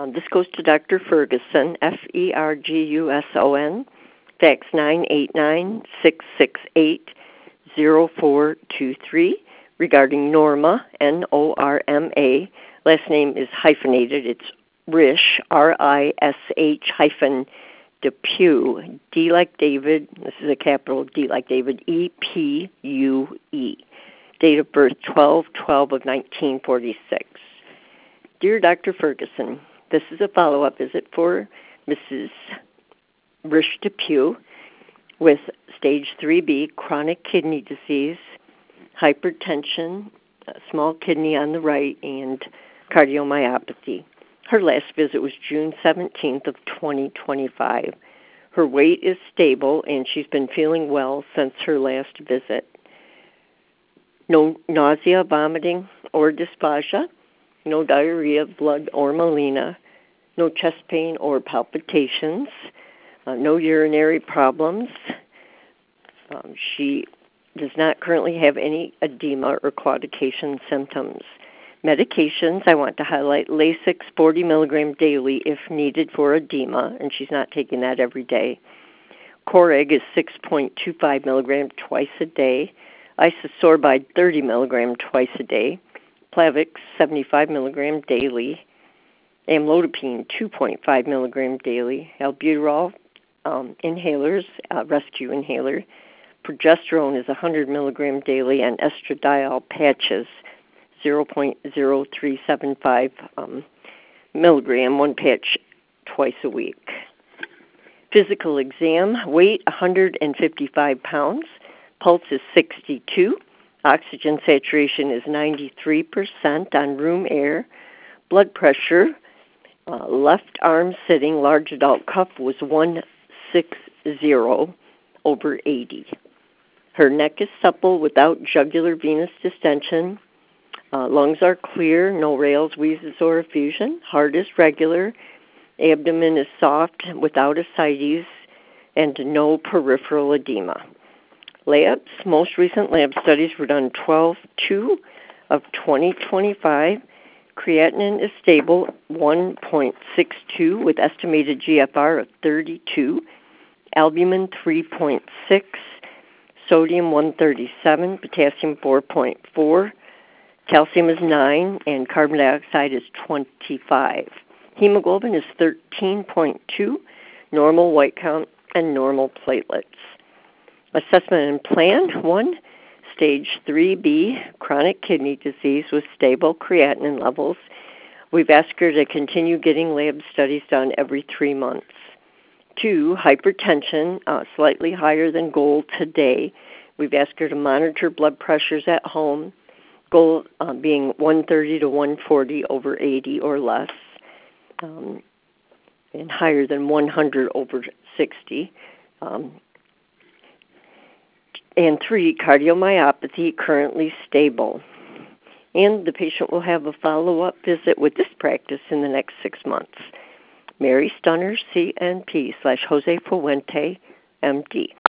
This goes to Dr. Ferguson, Ferguson, fax 989-668-0423, regarding Norma, Norma. Last name is hyphenated. It's Risch, Rish hyphen Depue, D like David, this is a capital D like David, Epue. Date of birth 12/12 of 1946. Dear Dr. Ferguson, this is a follow-up visit for Mrs. Risch Depue with stage 3B, chronic kidney disease, hypertension, small kidney on the right, and cardiomyopathy. Her last visit was June 17th of 2025. Her weight is stable, and she's been feeling well since her last visit. No nausea, vomiting, or dysphagia. No diarrhea, blood, or melena. No chest pain or palpitations. No urinary problems. She does not currently have any edema or claudication symptoms. Medications, I want to highlight Lasix 40 milligram daily if needed for edema, and she's not taking that every day. Coreg is 6.25 milligram twice a day. Isosorbide 30 milligram twice a day. Plavix 75 milligram daily. Amlodipine 2.5 milligram daily. Albuterol inhalers, rescue inhaler. Progesterone is 100 milligram daily, and estradiol patches 0.0375 milligram, one patch twice a week. Physical exam, weight 155 pounds, pulse is 62, oxygen saturation is 93% on room air, blood pressure, left arm sitting, large adult cuff was 160/80. Her neck is supple without jugular venous distension. Lungs are clear, no rales, wheezes, or effusion. Heart is regular. Abdomen is soft without ascites, and no peripheral edema. Labs, most recent lab studies were done 12/2 of 2025. Creatinine is stable, 1.62 with estimated GFR of 32. Albumin 3.6. Sodium 137. Potassium 4.4. Calcium is 9, and carbon dioxide is 25. Hemoglobin is 13.2, normal white count, and normal platelets. Assessment and plan, 1, stage 3B, chronic kidney disease with stable creatinine levels. We've asked her to continue getting lab studies done every 3 months. 2, hypertension, slightly higher than goal today. We've asked her to monitor blood pressures at home, goal being 130 to 140 over 80 or less, and higher than 100 over 60. And 3, cardiomyopathy, currently stable. And the patient will have a follow-up visit with this practice in the next 6 months. Mary Stunner, CNP /Jose Fuente, MD.